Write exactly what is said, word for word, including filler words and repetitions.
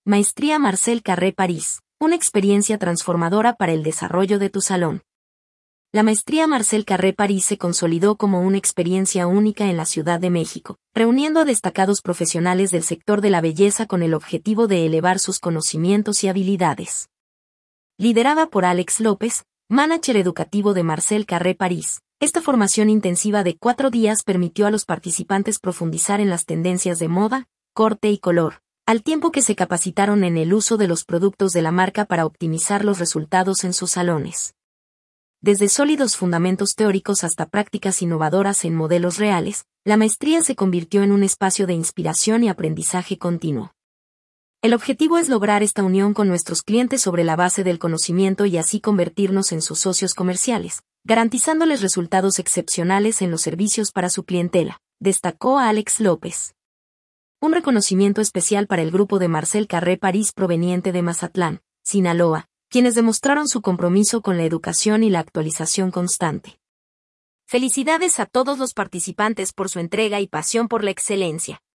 Maestría Marcel Carré París, una experiencia transformadora para el desarrollo de tu salón. La Maestría Marcel Carré París se consolidó como una experiencia única en la Ciudad de México, reuniendo a destacados profesionales del sector de la belleza con el objetivo de elevar sus conocimientos y habilidades. Liderada por Alex López, manager educativo de Marcel Carré París, esta formación intensiva de cuatro días permitió a los participantes profundizar en las tendencias de moda, corte y color, al tiempo que se capacitaron en el uso de los productos de la marca para optimizar los resultados en sus salones. Desde sólidos fundamentos teóricos hasta prácticas innovadoras en modelos reales, la maestría se convirtió en un espacio de inspiración y aprendizaje continuo. El objetivo es lograr esta unión con nuestros clientes sobre la base del conocimiento y así convertirnos en sus socios comerciales, garantizándoles resultados excepcionales en los servicios para su clientela, destacó a Alex López. Un reconocimiento especial para el grupo de Marcel Carré París proveniente de Mazatlán, Sinaloa, quienes demostraron su compromiso con la educación y la actualización constante. Felicidades a todos los participantes por su entrega y pasión por la excelencia.